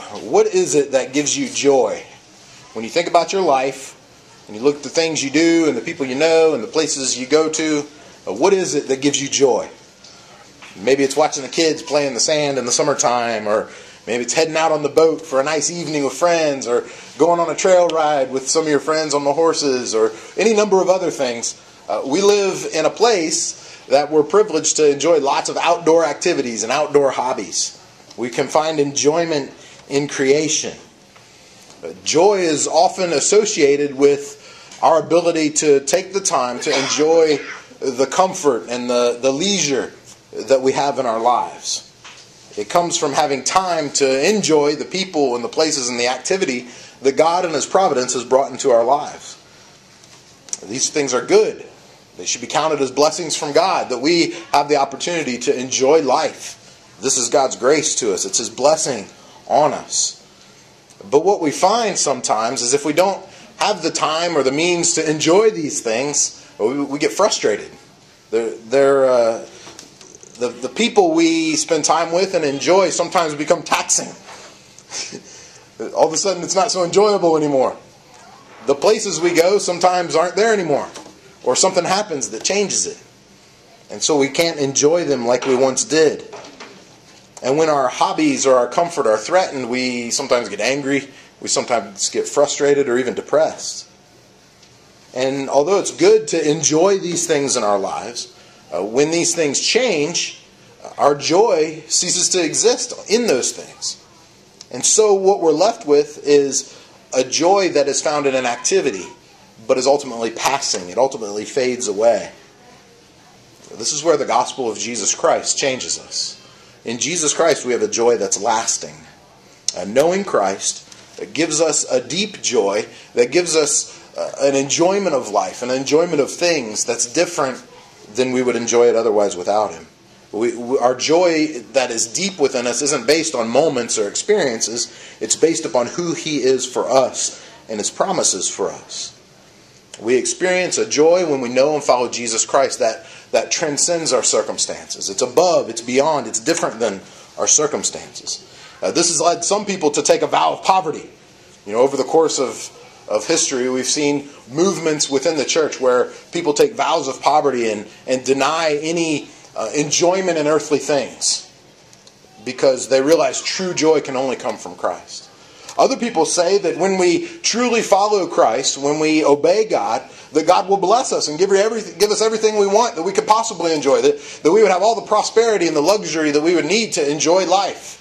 what is it that gives you joy? When you think about your life, and you look at the things you do, and the people you know, and the places you go to, what is it that gives you joy? Maybe it's watching the kids play in the sand in the summertime, or maybe it's heading out on the boat for a nice evening with friends, or going on a trail ride with some of your friends on the horses, or any number of other things. We live in a place that we're privileged to enjoy lots of outdoor activities and outdoor hobbies. We can find enjoyment in creation. Joy is often associated with our ability to take the time to enjoy the comfort and the leisure that we have in our lives. It comes from having time to enjoy the people and the places and the activity that God in His providence has brought into our lives. These things are good. They should be counted as blessings from God, that we have the opportunity to enjoy life. This is God's grace to us. It's His blessing on us. But what we find sometimes is if we don't have the time or the means to enjoy these things, we get frustrated. The people we spend time with and enjoy sometimes become taxing. All of a sudden it's not so enjoyable anymore. The places we go sometimes aren't there anymore. Or something happens that changes it. And so we can't enjoy them like we once did. And when our hobbies or our comfort are threatened, we sometimes get angry, we sometimes get frustrated or even depressed. And although it's good to enjoy these things in our lives, when these things change, our joy ceases to exist in those things. And so what we're left with is a joy that is found in an activity, but is ultimately passing. It ultimately fades away. This is where the gospel of Jesus Christ changes us. In Jesus Christ we have a joy that's lasting. Knowing Christ gives us a deep joy that gives us an enjoyment of life, an enjoyment of things that's different than we would enjoy it otherwise without Him. Our joy that is deep within us isn't based on moments or experiences. It's based upon who He is for us and His promises for us. We experience a joy when we know and follow Jesus Christ that transcends our circumstances. It's above, it's beyond, it's different than our circumstances. This has led some people to take a vow of poverty. Over the course of history, we've seen movements within the church where people take vows of poverty and deny any enjoyment in earthly things because they realize true joy can only come from Christ. Other people say that when we truly follow Christ, when we obey God, that God will bless us and give us everything we want that we could possibly enjoy, that we would have all the prosperity and the luxury that we would need to enjoy life.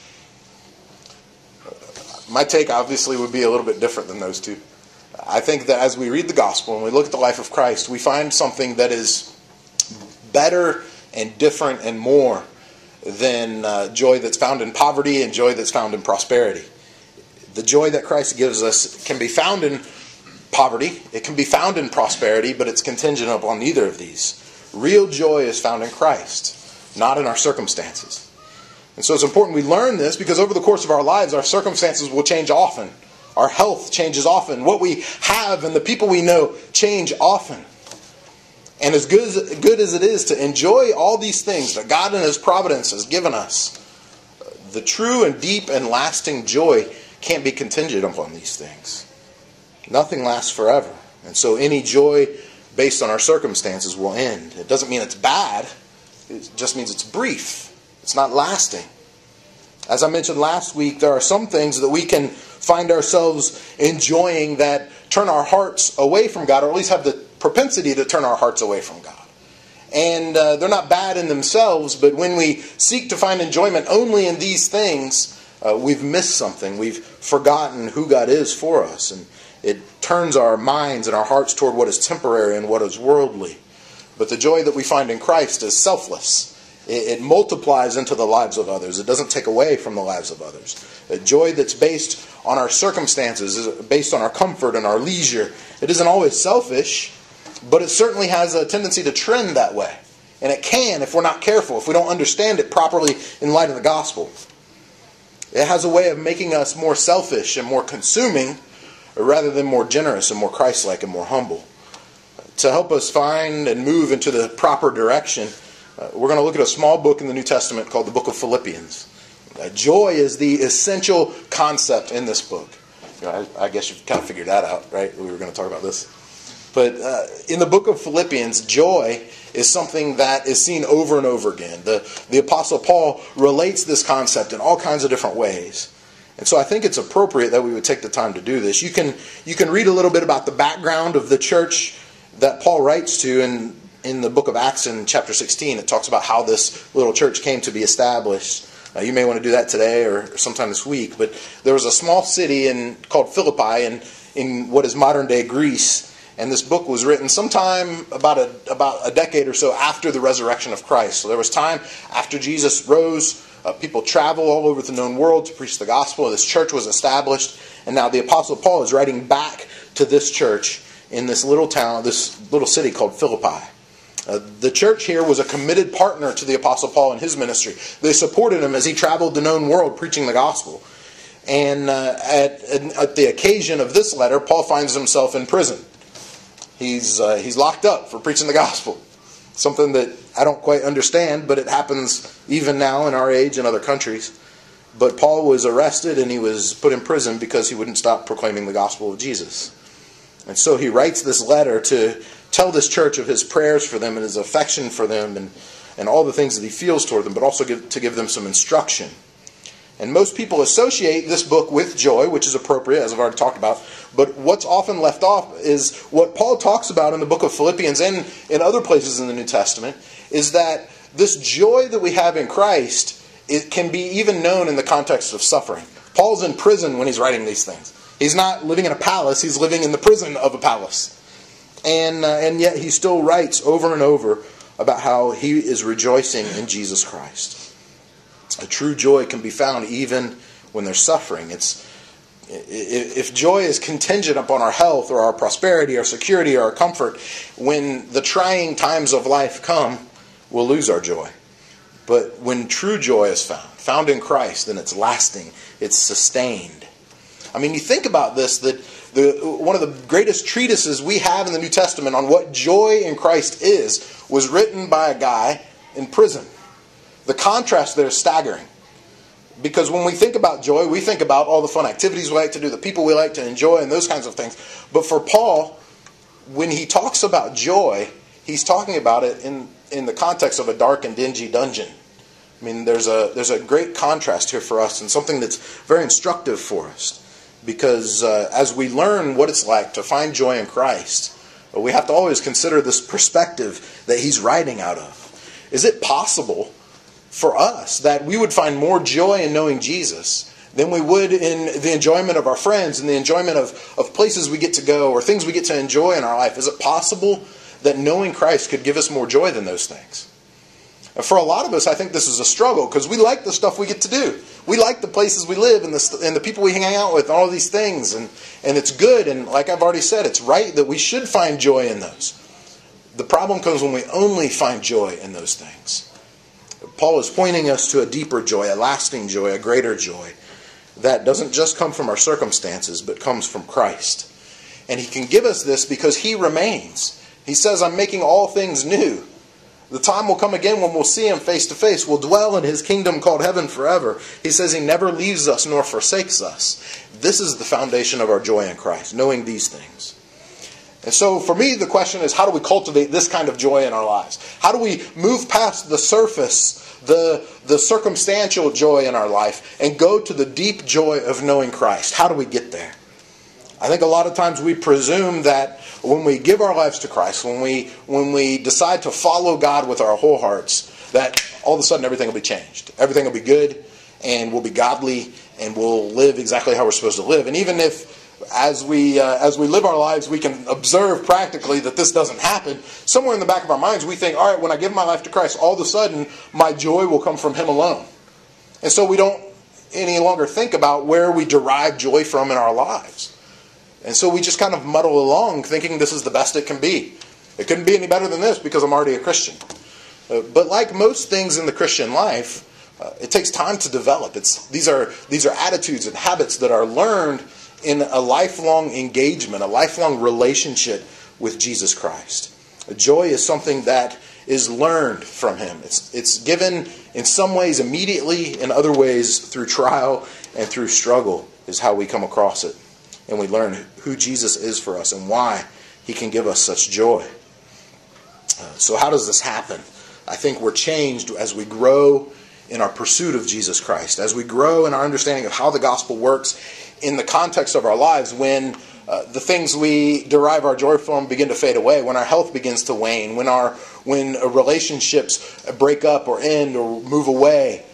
My take obviously would be a little bit different than those two. I think that as we read the gospel and we look at the life of Christ, we find something that is better and different and more than joy that's found in poverty and joy that's found in prosperity. The joy that Christ gives us can be found in poverty, it can be found in prosperity, but it's contingent upon neither of these. Real joy is found in Christ, not in our circumstances. And so it's important we learn this because over the course of our lives, our circumstances will change often. Our health changes often. What we have and the people we know change often. And as good as it is to enjoy all these things that God in His providence has given us, the true and deep and lasting joy can't be contingent upon these things. Nothing lasts forever. And so any joy based on our circumstances will end. It doesn't mean it's bad. It just means it's brief. It's not lasting. As I mentioned last week, there are some things that we can find ourselves enjoying that turn our hearts away from God, or at least have the propensity to turn our hearts away from God. And they're not bad in themselves, but when we seek to find enjoyment only in these things, we've missed something. We've forgotten who God is for us. And it turns our minds and our hearts toward what is temporary and what is worldly. But the joy that we find in Christ is selfless. It multiplies into the lives of others. It doesn't take away from the lives of others. A joy that's based on our circumstances, is based on our comfort and our leisure. It isn't always selfish, but it certainly has a tendency to trend that way. And it can if we're not careful, if we don't understand it properly in light of the gospel. It has a way of making us more selfish and more consuming rather than more generous and more Christ-like and more humble. To help us find and move into the proper direction, we're going to look at a small book in the New Testament called the book of Philippians. Joy is the essential concept in this book. I guess you've kind of figured that out, right? We were going to talk about this. But in the book of Philippians, joy is something that is seen over and over again. The Apostle Paul relates this concept in all kinds of different ways. And so I think it's appropriate that we would take the time to do this. You can read a little bit about the background of the church that Paul writes to in the book of Acts in chapter 16. It talks about how this little church came to be established. You may want to do that today or sometime this week. But there was a small city called Philippi in what is modern-day Greece. And this book was written sometime about a decade or so after the resurrection of Christ. So there was time after Jesus rose. People travel all over the known world to preach the gospel. This church was established. And now the Apostle Paul is writing back to this church in this little town, this little city called Philippi. The church here was a committed partner to the Apostle Paul in his ministry. They supported him as he traveled the known world preaching the gospel. And at the occasion of this letter, Paul finds himself in prison. He's locked up for preaching the gospel. Something that I don't quite understand, but it happens even now in our age and other countries. But Paul was arrested and he was put in prison because he wouldn't stop proclaiming the gospel of Jesus. And so he writes this letter to tell this church of his prayers for them and his affection for them and all the things that he feels toward them, but also to give them some instruction. And most people associate this book with joy, which is appropriate, as I've already talked about. But what's often left off is what Paul talks about in the book of Philippians and in other places in the New Testament, is that this joy that we have in Christ, it can be even known in the context of suffering. Paul's in prison when he's writing these things. He's not living in a palace, he's living in the prison of a palace. And yet he still writes over and over about how he is rejoicing in Jesus Christ. A true joy can be found even when there's suffering. If joy is contingent upon our health or our prosperity, our security, or our comfort, when the trying times of life come, we'll lose our joy. But when true joy is found in Christ, then it's lasting, it's sustained. I mean, you think about this, that one of the greatest treatises we have in the New Testament on what joy in Christ is was written by a guy in prison. The contrast there is staggering. Because when we think about joy, we think about all the fun activities we like to do, the people we like to enjoy, and those kinds of things. But for Paul, when he talks about joy, he's talking about it in the context of a dark and dingy dungeon. I mean, there's a great contrast here for us and something that's very instructive for us. Because as we learn what it's like to find joy in Christ, we have to always consider this perspective that he's writing out of. Is it possible for us that we would find more joy in knowing Jesus than we would in the enjoyment of our friends and the enjoyment of places we get to go or things we get to enjoy in our life? Is it possible that knowing Christ could give us more joy than those things? And for a lot of us, I think this is a struggle because we like the stuff we get to do. We like the places we live and the people we hang out with and all these things. And it's good. And like I've already said, it's right that we should find joy in those. The problem comes when we only find joy in those things. Paul is pointing us to a deeper joy, a lasting joy, a greater joy that doesn't just come from our circumstances, but comes from Christ. And he can give us this because he remains. He says, I'm making all things new. The time will come again when we'll see him face to face. We'll dwell in his kingdom called heaven forever. He says he never leaves us nor forsakes us. This is the foundation of our joy in Christ, knowing these things. And so for me, the question is, how do we cultivate this kind of joy in our lives? How do we move past the surface, the circumstantial joy in our life, and go to the deep joy of knowing Christ? How do we get there? I think a lot of times we presume that when we give our lives to Christ, when we decide to follow God with our whole hearts, that all of a sudden everything will be changed. Everything will be good, and we'll be godly, and we'll live exactly how we're supposed to live. And even if as we live our lives, we can observe practically that this doesn't happen, somewhere in the back of our minds we think, all right, when I give my life to Christ, all of a sudden my joy will come from him alone. And so we don't any longer think about where we derive joy from in our lives. And so we just kind of muddle along thinking this is the best it can be. It couldn't be any better than this because I'm already a Christian. But like most things in the Christian life, it takes time to develop. These are attitudes and habits that are learned in a lifelong engagement, a lifelong relationship with Jesus Christ. Joy is something that is learned from him. It's given in some ways immediately, in other ways through trial and through struggle is how we come across it. And we learn who Jesus is for us and why he can give us such joy. So how does this happen? I think we're changed as we grow in our pursuit of Jesus Christ, as we grow in our understanding of how the gospel works in the context of our lives, when the things we derive our joy from begin to fade away, when our health begins to wane, when relationships break up or end or move away,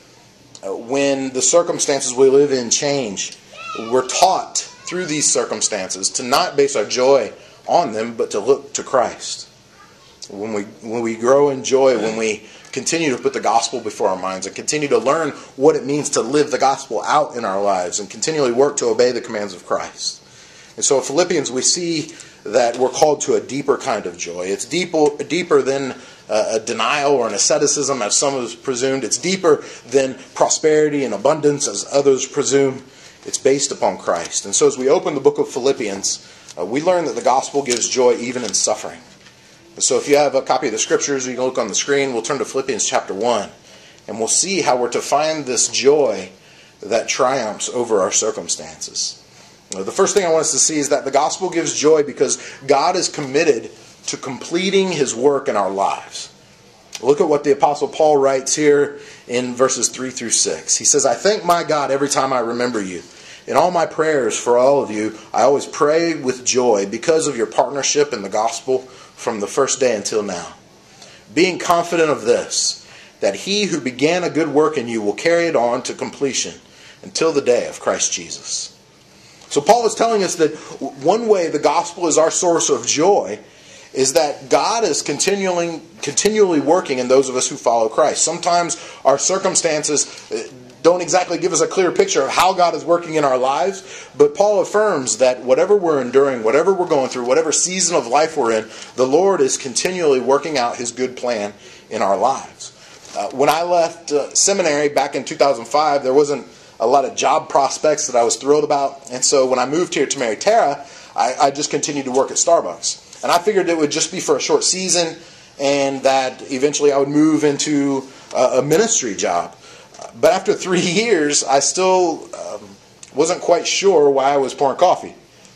when the circumstances we live in change. We're taught through these circumstances to not base our joy on them, but to look to Christ. When we grow in joy, when we continue to put the gospel before our minds and continue to learn what it means to live the gospel out in our lives and continually work to obey the commands of Christ. And so in Philippians we see that we're called to a deeper kind of joy. It's deeper than a denial or an asceticism, as some have presumed. It's deeper than prosperity and abundance, as others presume. It's based upon Christ. And so as we open the book of Philippians, we learn that the gospel gives joy even in suffering. So if you have a copy of the scriptures, you can look on the screen. We'll turn to Philippians chapter 1. And we'll see how we're to find this joy that triumphs over our circumstances. The first thing I want us to see is that the gospel gives joy because God is committed to completing his work in our lives. Look at what the Apostle Paul writes here in verses 3 through 6. He says, I thank my God every time I remember you. In all my prayers for all of you, I always pray with joy because of your partnership in the gospel from the first day until now. Being confident of this, that he who began a good work in you will carry it on to completion until the day of Christ Jesus. So Paul is telling us that one way the gospel is our source of joy is that God is continually working in those of us who follow Christ. Sometimes our circumstances don't exactly give us a clear picture of how God is working in our lives, but Paul affirms that whatever we're enduring, whatever we're going through, whatever season of life we're in, the Lord is continually working out his good plan in our lives. When I left seminary back in 2005, there wasn't a lot of job prospects that I was thrilled about, and so when I moved here to marry Tara, I just continued to work at Starbucks. And I figured it would just be for a short season and that eventually I would move into a ministry job. But after 3 years, I still wasn't quite sure why I was pouring coffee.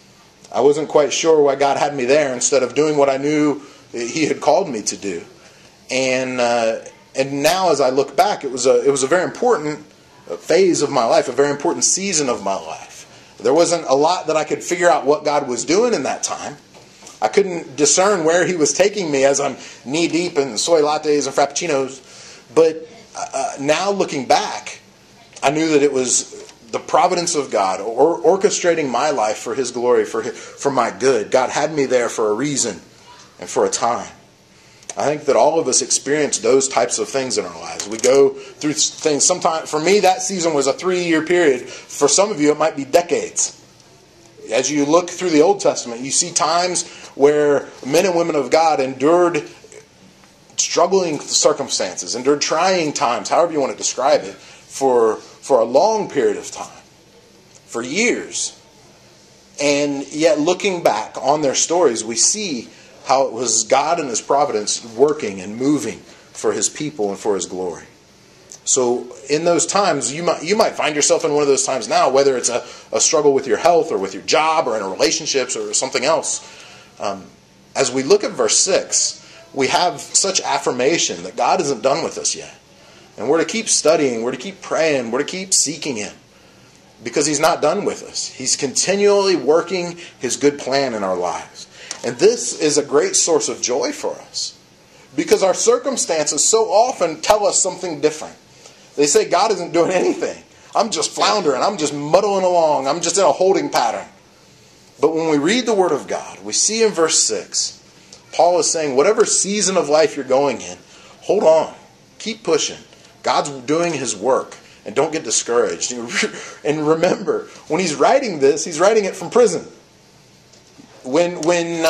I wasn't quite sure why God had me there instead of doing what I knew he had called me to do. And now as I look back, it was a very important phase of my life, a very important season of my life. There wasn't a lot that I could figure out what God was doing in that time. I couldn't discern where he was taking me as I'm knee-deep in soy lattes and frappuccinos. But now looking back, I knew that it was the providence of God orchestrating my life for his glory, for my good. God had me there for a reason and for a time. I think that all of us experience those types of things in our lives. We go through things. Sometimes, for me, that season was a 3-year period. For some of you, it might be decades. As you look through the Old Testament, you see times where men and women of God endured struggling circumstances, endured trying times, however you want to describe it, for a long period of time, for years. And yet, looking back on their stories, we see how it was God and his providence working and moving for his people and for his glory. So in those times, you might find yourself in one of those times now, whether it's a struggle with your health or with your job or in relationships or something else. As we look at verse 6, we have such affirmation that God isn't done with us yet. And we're to keep studying, we're to keep praying, we're to keep seeking him. Because he's not done with us. He's continually working his good plan in our lives. And this is a great source of joy for us. Because our circumstances so often tell us something different. They say God isn't doing anything. I'm just floundering. I'm just muddling along. I'm just in a holding pattern. But when we read the Word of God, we see in verse 6, Paul is saying, whatever season of life you're going in, hold on. Keep pushing. God's doing his work. And don't get discouraged. And remember, when he's writing this, he's writing it from prison. When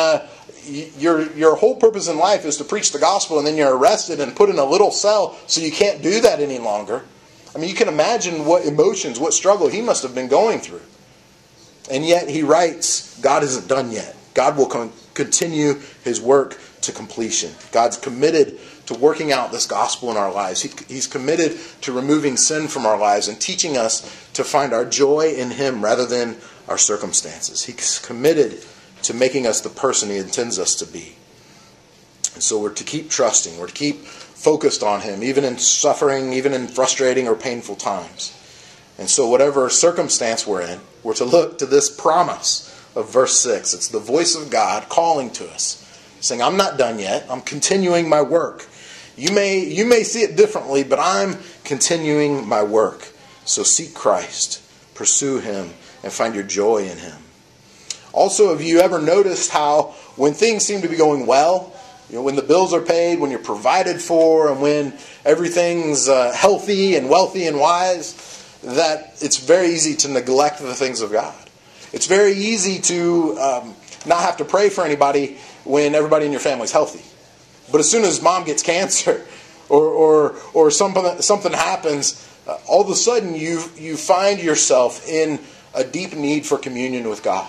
your whole purpose in life is to preach the gospel and then you're arrested and put in a little cell so you can't do that any longer. I mean, you can imagine what emotions, what struggle he must have been going through. And yet he writes, God isn't done yet. God will continue his work to completion. God's committed to working out this gospel in our lives. He's committed to removing sin from our lives and teaching us to find our joy in Him rather than our circumstances. He's committed to making us the person He intends us to be. And so we're to keep trusting. We're to keep focused on Him, even in suffering, even in frustrating or painful times. And so whatever circumstance we're in, we're to look to this promise of verse 6. It's the voice of God calling to us, saying, I'm not done yet. I'm continuing my work. You may see it differently, but I'm continuing my work. So seek Christ, pursue Him, and find your joy in Him. Also, have you ever noticed how when things seem to be going well, when the bills are paid, when you're provided for, and when everything's healthy and wealthy and wise, that it's very easy to neglect the things of God. It's very easy to not have to pray for anybody when everybody in your family's healthy. But as soon as mom gets cancer or something happens, all of a sudden you find yourself in a deep need for communion with God.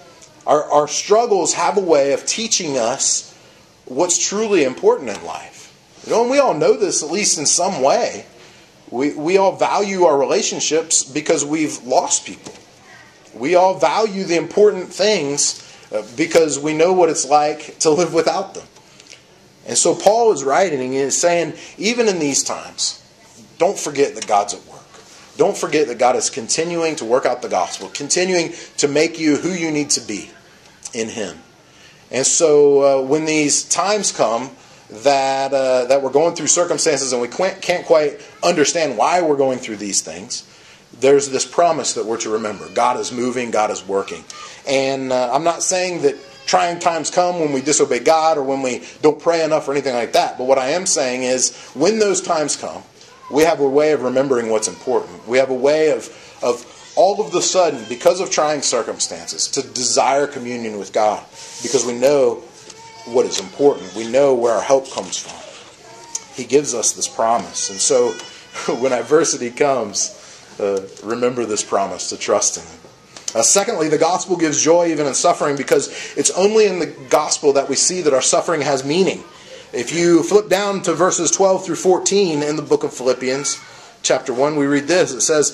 Our struggles have a way of teaching us what's truly important in life. And we all know this, at least in some way. We all value our relationships because we've lost people. We all value the important things because we know what it's like to live without them. And so Paul is writing and is saying, even in these times, don't forget that God's at work. Don't forget that God is continuing to work out the gospel, continuing to make you who you need to be in Him. And so when these times come that we're going through circumstances and we can't quite understand why we're going through these things, there's this promise that we're to remember. God is moving, God is working. And I'm not saying that trying times come when we disobey God or when we don't pray enough or anything like that. But what I am saying is when those times come, we have a way of remembering what's important. We have a way of all of the sudden, because of trying circumstances, to desire communion with God. Because we know what is important. We know where our help comes from. He gives us this promise. And so when adversity comes, remember this promise to trust in Him. Secondly, the gospel gives joy even in suffering because it's only in the gospel that we see that our suffering has meaning. If you flip down to verses 12 through 14 in the book of Philippians, chapter 1, we read this. It says,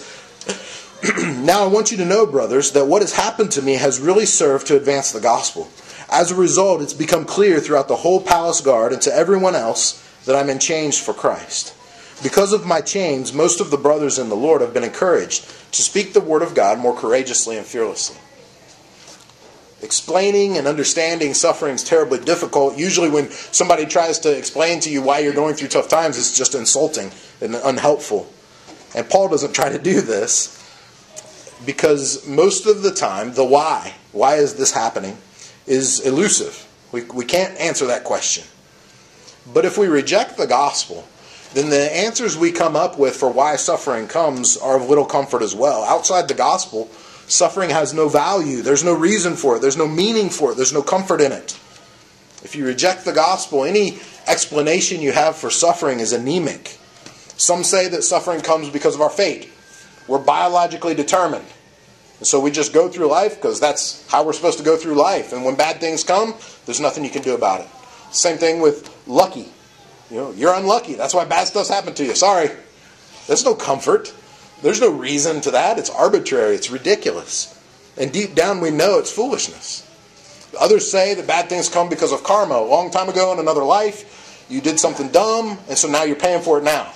Now I want you to know, brothers, that what has happened to me has really served to advance the gospel. As a result, it's become clear throughout the whole palace guard and to everyone else that I'm in chains for Christ. Because of my chains, most of the brothers in the Lord have been encouraged to speak the word of God more courageously and fearlessly. Explaining and understanding suffering is terribly difficult. Usually when somebody tries to explain to you why you're going through tough times, it's just insulting and unhelpful. And Paul doesn't try to do this because most of the time, the why is this happening, is elusive. We can't answer that question. But if we reject the gospel, then the answers we come up with for why suffering comes are of little comfort as well. Outside the gospel, suffering has no value. There's no reason for it. There's no meaning for it. There's no comfort in it. If you reject the gospel, any explanation you have for suffering is anemic. Some say that suffering comes because of our fate. We're biologically determined. And so we just go through life because that's how we're supposed to go through life. And when bad things come, there's nothing you can do about it. Same thing with lucky. You're unlucky. That's why bad stuff's happened to you. Sorry. There's no comfort. There's no reason to that. It's arbitrary. It's ridiculous. And deep down we know it's foolishness. Others say that bad things come because of karma. A long time ago in another life, you did something dumb, and so now you're paying for it now.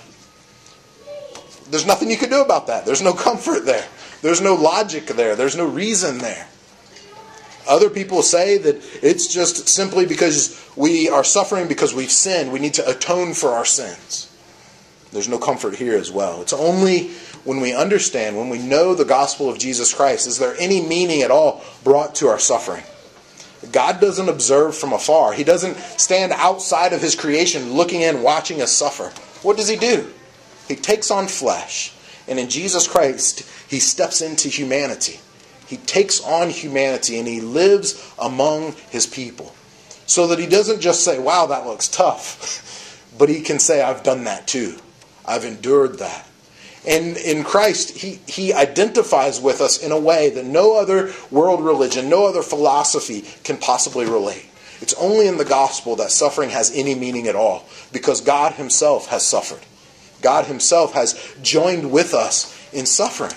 There's nothing you can do about that. There's no comfort there. There's no logic there. There's no reason there. Other people say that it's just simply because we are suffering because we've sinned. We need to atone for our sins. There's no comfort here as well. It's only when we understand, when we know the gospel of Jesus Christ, is there any meaning at all brought to our suffering. God doesn't observe from afar. He doesn't stand outside of His creation looking in, watching us suffer. What does He do? He takes on flesh. And in Jesus Christ, He steps into humanity. He takes on humanity and He lives among His people. So that He doesn't just say, wow, that looks tough. But He can say, I've done that too. I've endured that. And in Christ, He identifies with us in a way that no other world religion, no other philosophy can possibly relate. It's only in the gospel that suffering has any meaning at all, because God himself has suffered. God himself has joined with us in suffering.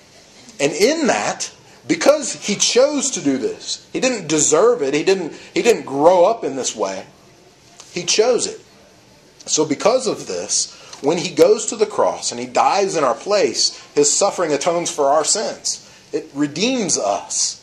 And in that, because he chose to do this, he didn't deserve it, he didn't grow up in this way, he chose it. So because of this, when he goes to the cross and he dies in our place, his suffering atones for our sins. It redeems us.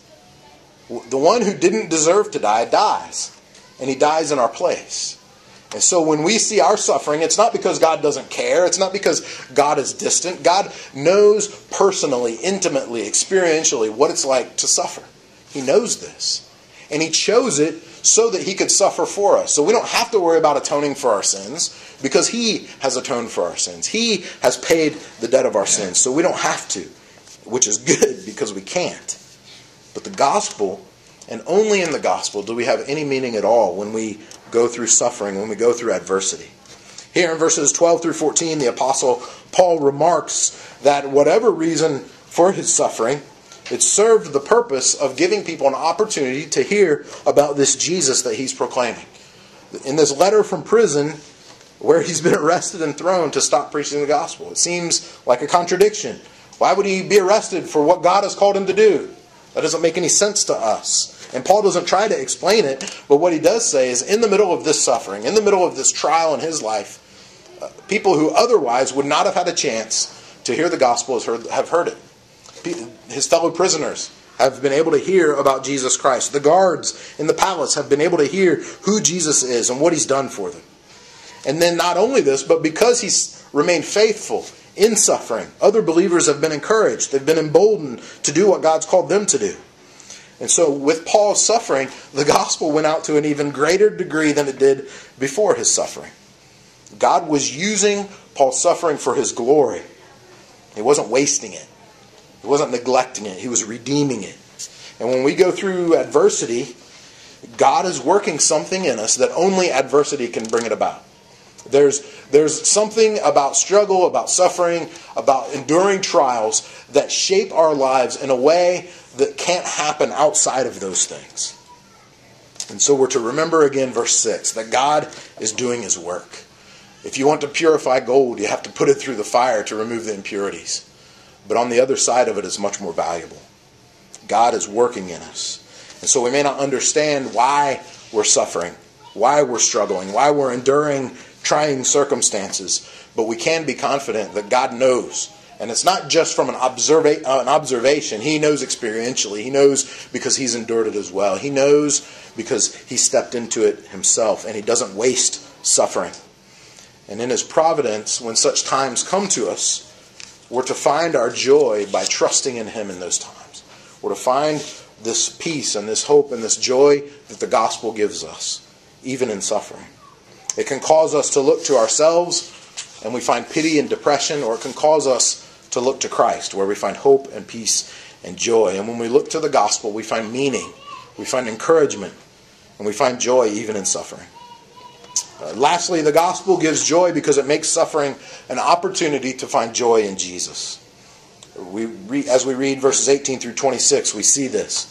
The one who didn't deserve to die dies, and he dies in our place. And so when we see our suffering, it's not because God doesn't care. It's not because God is distant. God knows personally, intimately, experientially what it's like to suffer. He knows this. And he chose it so that he could suffer for us. So we don't have to worry about atoning for our sins, because he has atoned for our sins. He has paid the debt of our sins. So we don't have to, which is good because we can't. But the gospel, and only in the gospel do we have any meaning at all when we go through suffering, when we go through adversity. Here in verses 12 through 14, the Apostle Paul remarks that whatever reason for his suffering, it served the purpose of giving people an opportunity to hear about this Jesus that he's proclaiming. In this letter from prison, where he's been arrested and thrown to stop preaching the gospel, it seems like a contradiction. Why would he be arrested for what God has called him to do? That doesn't make any sense to us. And Paul doesn't try to explain it, but what he does say is, in the middle of this suffering, in the middle of this trial in his life, people who otherwise would not have had a chance to hear the gospel have heard it. His fellow prisoners have been able to hear about Jesus Christ. The guards in the palace have been able to hear who Jesus is and what he's done for them. And then not only this, but because he's remained faithful in suffering, other believers have been encouraged. They've been emboldened to do what God's called them to do. And so with Paul's suffering, the gospel went out to an even greater degree than it did before his suffering. God was using Paul's suffering for his glory. He wasn't wasting it. He wasn't neglecting it. He was redeeming it. And when we go through adversity, God is working something in us that only adversity can bring it about. There's something about struggle, about suffering, about enduring trials that shape our lives in a way that can't happen outside of those things. And so we're to remember again verse 6, that God is doing his work. If you want to purify gold, you have to put it through the fire to remove the impurities. But on the other side of it is much more valuable. God is working in us. And so we may not understand why we're suffering, why we're struggling, why we're enduring trying circumstances, but we can be confident that God knows. And it's not just from an observation. He knows experientially. He knows because he's endured it as well. He knows because he stepped into it himself, and he doesn't waste suffering. And in his providence, when such times come to us, we're to find our joy by trusting in him in those times. We're to find this peace and this hope and this joy that the gospel gives us, even in suffering. It can cause us to look to ourselves and we find pity and depression, or it can cause us to look to Christ, where we find hope and peace and joy. And when we look to the gospel, we find meaning, we find encouragement, and we find joy even in suffering. Lastly, the gospel gives joy because it makes suffering an opportunity to find joy in Jesus. As we read verses 18 through 26, we see this.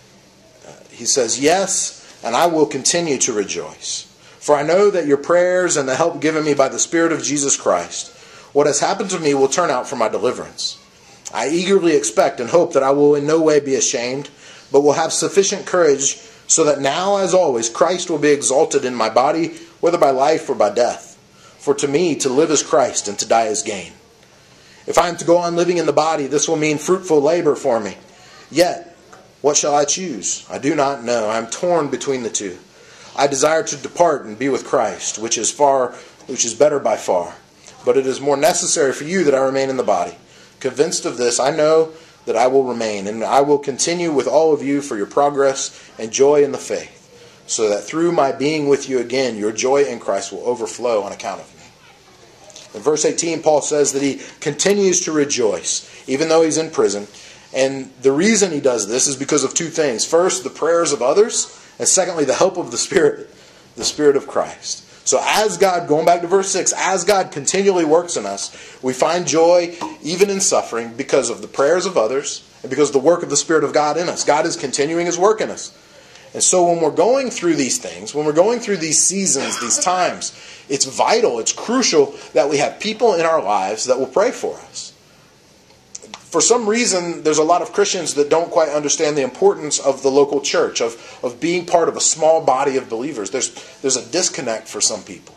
He says, "Yes, and I will continue to rejoice. For I know that your prayers and the help given me by the Spirit of Jesus Christ, what has happened to me will turn out for my deliverance. I eagerly expect and hope that I will in no way be ashamed, but will have sufficient courage so that now, as always, Christ will be exalted in my body, whether by life or by death. For to me, to live is Christ, and to die is gain. If I am to go on living in the body, this will mean fruitful labor for me. Yet, what shall I choose? I do not know. I am torn between the two. I desire to depart and be with Christ, which is better by far. But it is more necessary for you that I remain in the body. Convinced of this, I know that I will remain, and I will continue with all of you for your progress and joy in the faith, so that through my being with you again, your joy in Christ will overflow on account of me." In verse 18, Paul says that he continues to rejoice, even though he's in prison. And the reason he does this is because of two things. First, the prayers of others, and secondly, the help of the Spirit of Christ. So as God, going back to verse 6, as God continually works in us, we find joy even in suffering because of the prayers of others and because of the work of the Spirit of God in us. God is continuing his work in us. And so when we're going through these things, when we're going through these seasons, these times, it's vital, it's crucial that we have people in our lives that will pray for us. For some reason, there's a lot of Christians that don't quite understand the importance of the local church, of being part of a small body of believers. There's a disconnect for some people.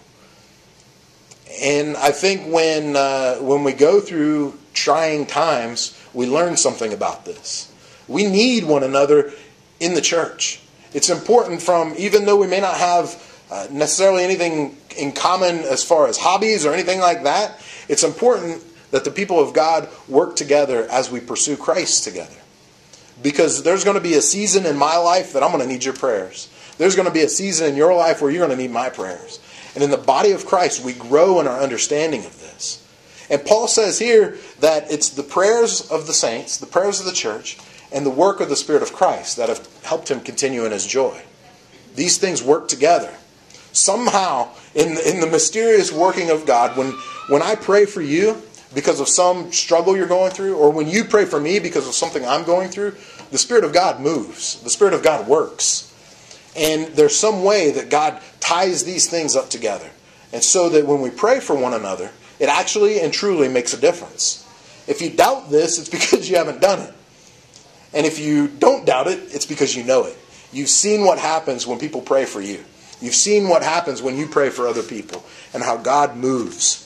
And I think when we go through trying times, we learn something about this. We need one another in the church. It's important even though we may not have necessarily anything in common as far as hobbies or anything like that, it's important that the people of God work together as we pursue Christ together. Because there's going to be a season in my life that I'm going to need your prayers. There's going to be a season in your life where you're going to need my prayers. And in the body of Christ, we grow in our understanding of this. And Paul says here that it's the prayers of the saints, the prayers of the church, and the work of the Spirit of Christ that have helped him continue in his joy. These things work together. Somehow, in the mysterious working of God, when I pray for you because of some struggle you're going through, or when you pray for me because of something I'm going through, the Spirit of God moves. The Spirit of God works. And there's some way that God ties these things up together. And so that when we pray for one another, it actually and truly makes a difference. If you doubt this, it's because you haven't done it. And if you don't doubt it, it's because you know it. You've seen what happens when people pray for you. You've seen what happens when you pray for other people and how God moves.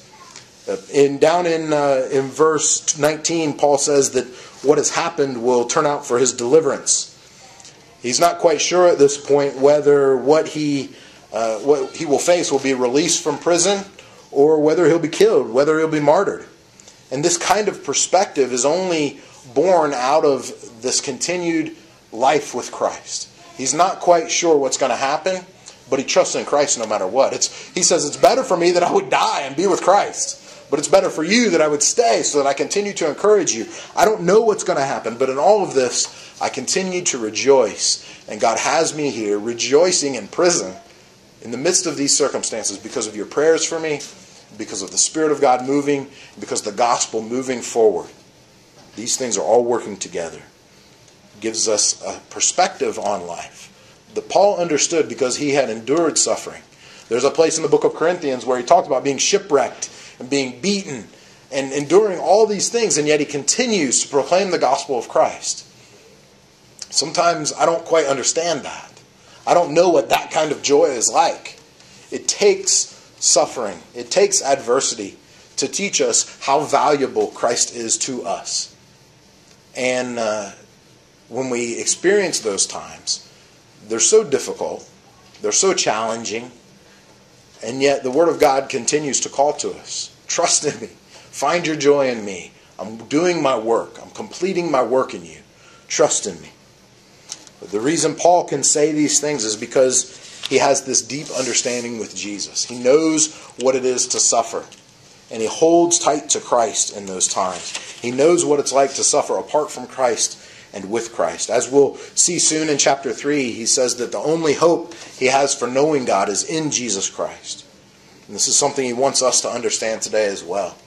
Down in verse 19, Paul says that what has happened will turn out for his deliverance. He's not quite sure at this point whether what he will face will be released from prison or whether he'll be killed, whether he'll be martyred. And this kind of perspective is only born out of this continued life with Christ. He's not quite sure what's going to happen, but he trusts in Christ no matter what. He says, it's better for me that I would die and be with Christ. But it's better for you that I would stay so that I continue to encourage you. I don't know what's going to happen, but in all of this, I continue to rejoice. And God has me here rejoicing in prison in the midst of these circumstances because of your prayers for me, because of the Spirit of God moving, because of the gospel moving forward. These things are all working together. It gives us a perspective on life that Paul understood because he had endured suffering. There's a place in the book of Corinthians where he talked about being shipwrecked and being beaten and enduring all these things, and yet he continues to proclaim the gospel of Christ. Sometimes I don't quite understand that. I don't know what that kind of joy is like. It takes suffering. It takes adversity to teach us how valuable Christ is to us. And when we experience those times, they're so difficult, they're so challenging, and yet the Word of God continues to call to us. Trust in me. Find your joy in me. I'm doing my work. I'm completing my work in you. Trust in me. But the reason Paul can say these things is because he has this deep understanding with Jesus. He knows what it is to suffer. And he holds tight to Christ in those times. He knows what it's like to suffer apart from Christ and with Christ. As we'll see soon in chapter 3, he says that the only hope he has for knowing God is in Jesus Christ. And this is something he wants us to understand today as well.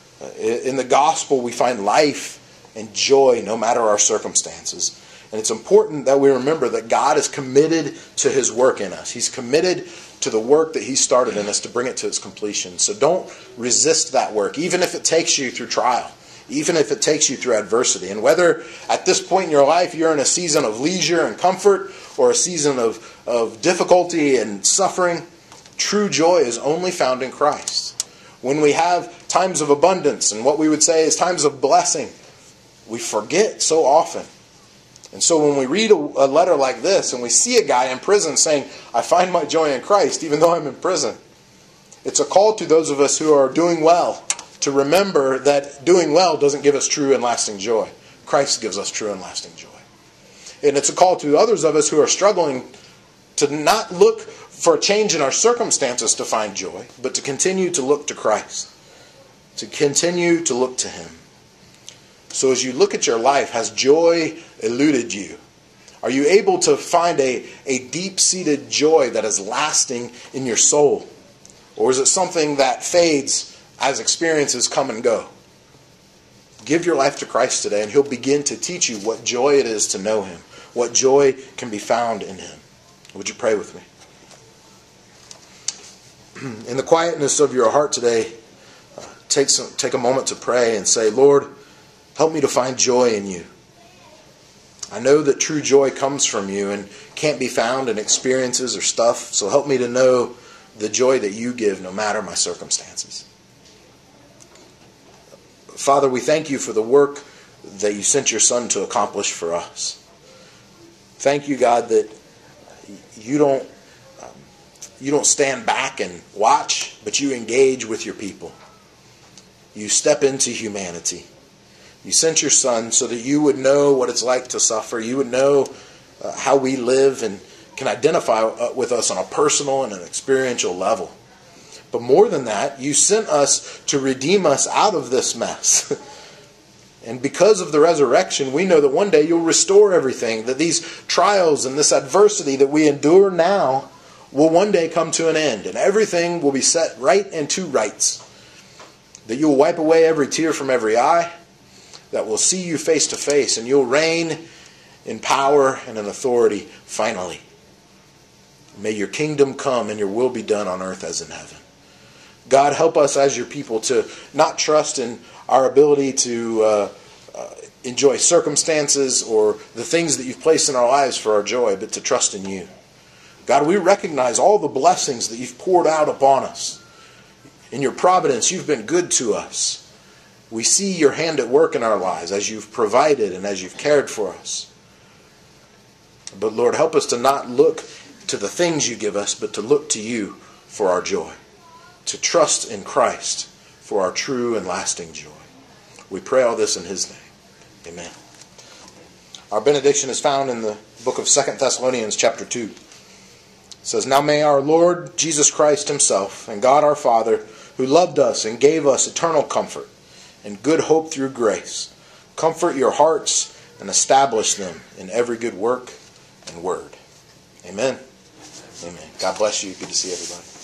In the gospel, we find life and joy no matter our circumstances. And it's important that we remember that God is committed to his work in us. He's committed to the work that he started in us to bring it to its completion. So don't resist that work, even if it takes you through trial, even if it takes you through adversity. And whether at this point in your life you're in a season of leisure and comfort or a season of difficulty and suffering, true joy is only found in Christ. When we have times of abundance and what we would say is times of blessing, we forget so often. And so when we read a letter like this and we see a guy in prison saying, I find my joy in Christ even though I'm in prison, it's a call to those of us who are doing well to remember that doing well doesn't give us true and lasting joy. Christ gives us true and lasting joy. And it's a call to others of us who are struggling to not look for a change in our circumstances to find joy, but to continue to look to Christ, to continue to look to him. So as you look at your life, has joy eluded you? Are you able to find a deep-seated joy that is lasting in your soul? Or is it something that fades as experiences come and go? Give your life to Christ today and he'll begin to teach you what joy it is to know him, what joy can be found in him. Would you pray with me? In the quietness of your heart today, take a moment to pray and say, Lord, help me to find joy in you. I know that true joy comes from you and can't be found in experiences or stuff, so help me to know the joy that you give no matter my circumstances. Father, we thank you for the work that you sent your Son to accomplish for us. Thank you, God, that you don't stand back and watch, but you engage with your people. You step into humanity. You sent your Son so that you would know what it's like to suffer. You would know how we live and can identify with us on a personal and an experiential level. But more than that, you sent us to redeem us out of this mess. And because of the resurrection, we know that one day you'll restore everything, that these trials and this adversity that we endure now will one day come to an end, and everything will be set right and to rights. That you'll wipe away every tear from every eye, that will see you face to face, and you'll reign in power and in authority finally. May your kingdom come and your will be done on earth as in heaven. God, help us as your people to not trust in our ability to enjoy circumstances or the things that you've placed in our lives for our joy, but to trust in you. God, we recognize all the blessings that you've poured out upon us. In your providence, you've been good to us. We see your hand at work in our lives as you've provided and as you've cared for us. But Lord, help us to not look to the things you give us, but to look to you for our joy. To trust in Christ for our true and lasting joy. We pray all this in his name. Amen. Our benediction is found in the book of 2 Thessalonians chapter 2. It says, Now may our Lord Jesus Christ himself and God our Father, who loved us and gave us eternal comfort and good hope through grace, comfort your hearts and establish them in every good work and word. Amen. Amen. God bless you. Good to see everybody.